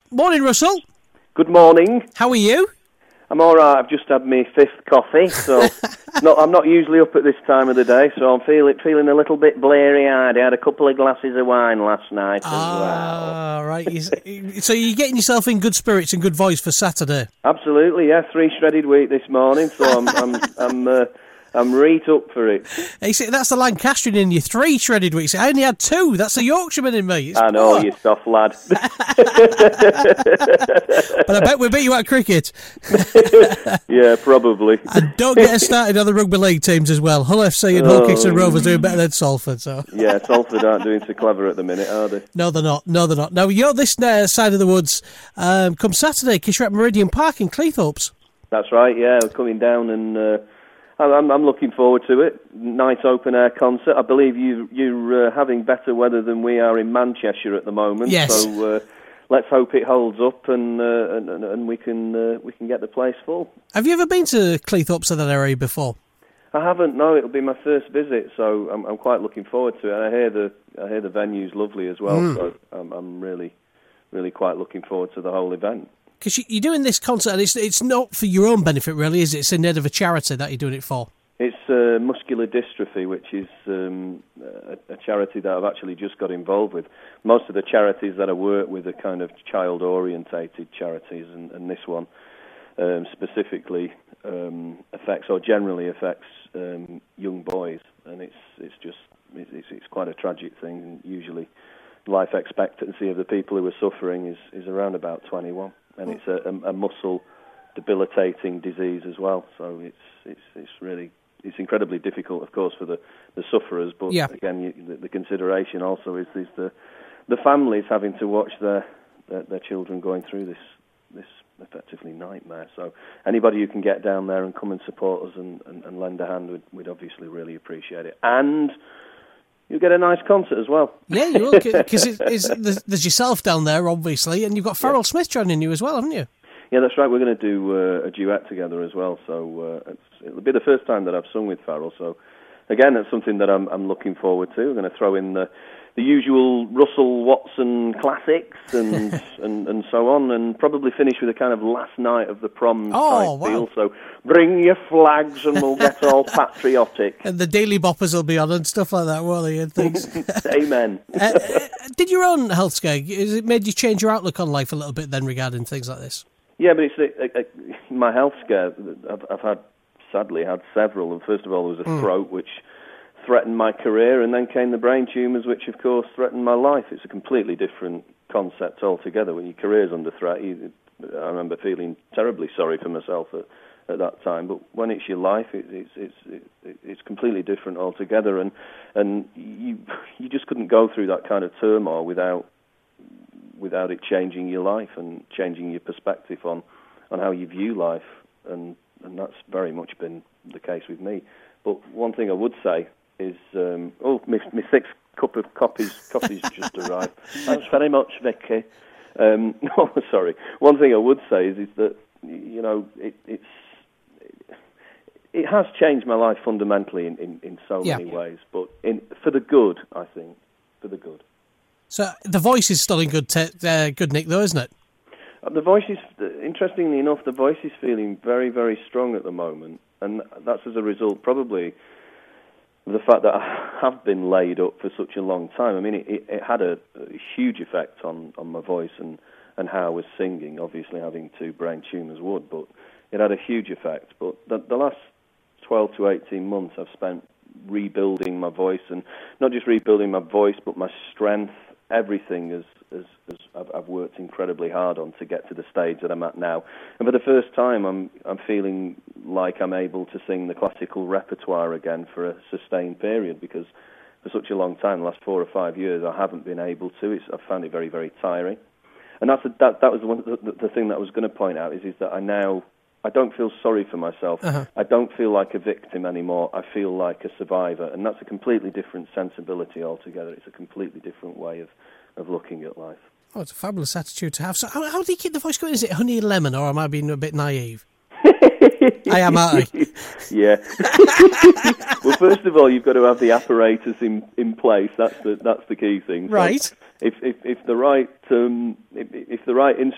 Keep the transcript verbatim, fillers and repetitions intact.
Morning, Russell. Good morning. How are you? I'm all right. I've just had my fifth coffee, so not, I'm not usually up at this time of the day, so I'm feeling feeling a little bit blary-eyed. I had a couple of glasses of wine last night as ah, well. Ah, right. So you're getting yourself in good spirits and good voice for Saturday? Absolutely, yeah. Three shredded wheat this morning, so I'm I'm I'm uh, I'm right up for it. Hey, see, that's the Lancastrian in you. Three shredded wheats. I only had two. That's the Yorkshireman in me. It's I know, poor. you soft lad. But I bet we beat you at cricket. Yeah, probably. And don't get us started on the rugby league teams as well. Hull F C and Hull Oh. Kingston Rovers doing better than Salford. So Yeah, Salford aren't doing so clever at the minute, are they? no, they're not. No, they're not. Now you're this uh, side of the woods. Um, come Saturday, because you're at Meridian Park in Cleethorpes. That's right, yeah. We're coming down and uh, I'm, I'm looking forward to it. Nice open air concert. I believe you, you're uh, having better weather than we are in Manchester at the moment. Yes. So uh, let's hope it holds up and uh, and, and we can uh, we can get the place full. Have you ever been to Cleethorpes in that area before? I haven't. No, it'll be my first visit, so I'm, I'm quite looking forward to it. And I hear the I hear the venue's lovely as well. Mm. So I'm, I'm really really quite looking forward to the whole event. Because you're doing this concert, and it's it's not for your own benefit, really, is it? It's in aid of a charity that you're doing it for. It's uh, muscular dystrophy, which is um, a, a charity that I've actually just got involved with. Most of the charities that I work with are kind of child-orientated charities, and, and this one um, specifically um, affects, or generally affects, um, young boys. And it's it's just it's, it's quite a tragic thing. And usually, life expectancy of the people who are suffering is, is around about twenty-one, and it's a, a, a muscle debilitating disease as well. So it's it's it's really it's incredibly difficult, of course, for the, the sufferers. But yeah. again, you, the, the consideration also is, is the the families having to watch their, their their children going through this this effectively nightmare. So anybody who can get down there and come and support us and, and, and lend a hand, we'd, we'd obviously really appreciate it. And you'll get a nice concert as well. Yeah, you will, because it, there's, there's yourself down there, obviously, and you've got Farrell yeah. Smith joining you as well, haven't you? Yeah, that's right. We're going to do uh, a duet together as well. So uh, it's, it'll be the first time that I've sung with Farrell. So again, that's something that I'm, I'm looking forward to. We're going to throw in the, the usual Russell Watson classics and, and and so on, and probably finish with a kind of last night of the prom oh, type wow. feel. So bring your flags and we'll get all patriotic. And the Daily Boppers will be on and stuff like that, won't they? And things. Amen. uh, uh, did your own health scare, has it made you change your outlook on life a little bit then regarding things like this? Yeah, but it's a, a, a, my health scare. I've, I've had, sadly, had several. And first of all, there was a mm. throat, which threatened my career, and then came the brain tumours, which, of course, threatened my life. It's a completely different concept altogether. When your career's under threat, you, I remember feeling terribly sorry for myself at, at that time. But when it's your life, it, it's it's it, it's completely different altogether, and and you you just couldn't go through that kind of turmoil without. without it changing your life and changing your perspective on, on how you view life, and, and that's very much been the case with me. But one thing I would say is, um, oh, my, my sixth cup of coffee's, coffee's just arrived. Thanks very much, Vicky. Um, no, sorry. One thing I would say is, is that, you know, it, it's it has changed my life fundamentally in, in, in so yeah. many ways, but in for the good, I think, for the good. So the voice is still in good, te- uh, good nick, though, isn't it? Uh, the voice is, interestingly enough, the voice is feeling very, very strong at the moment, and that's as a result, probably, of the fact that I have been laid up for such a long time. I mean, it, it, it had a, a huge effect on, on my voice and, and how I was singing. Obviously, having two brain tumours would, but it had a huge effect. But the, the last twelve to eighteen months, I've spent rebuilding my voice, and not just rebuilding my voice, but my strength. Everything is, is, is I've, I've worked incredibly hard on to get to the stage that I'm at now. And for the first time, I'm I'm feeling like I'm able to sing the classical repertoire again for a sustained period, because for such a long time, the last four or five years, I haven't been able to. It's, I've found it very, very tiring. And that's a, that that was the, one, the, the thing that I was going to point out, is, is that I now, I don't feel sorry for myself. Uh-huh. I don't feel like a victim anymore. I feel like a survivor, and that's a completely different sensibility altogether. It's a completely different way of, of looking at life. Oh, it's a fabulous attitude to have. So how, how do you keep the voice going? Is it honey and lemon, or am I being a bit naive? I am, aren't I? Yeah. Well, first of all, you've got to have the apparatus in, in place. That's the that's the key thing. So right. If if if the right um, if, if the right instrument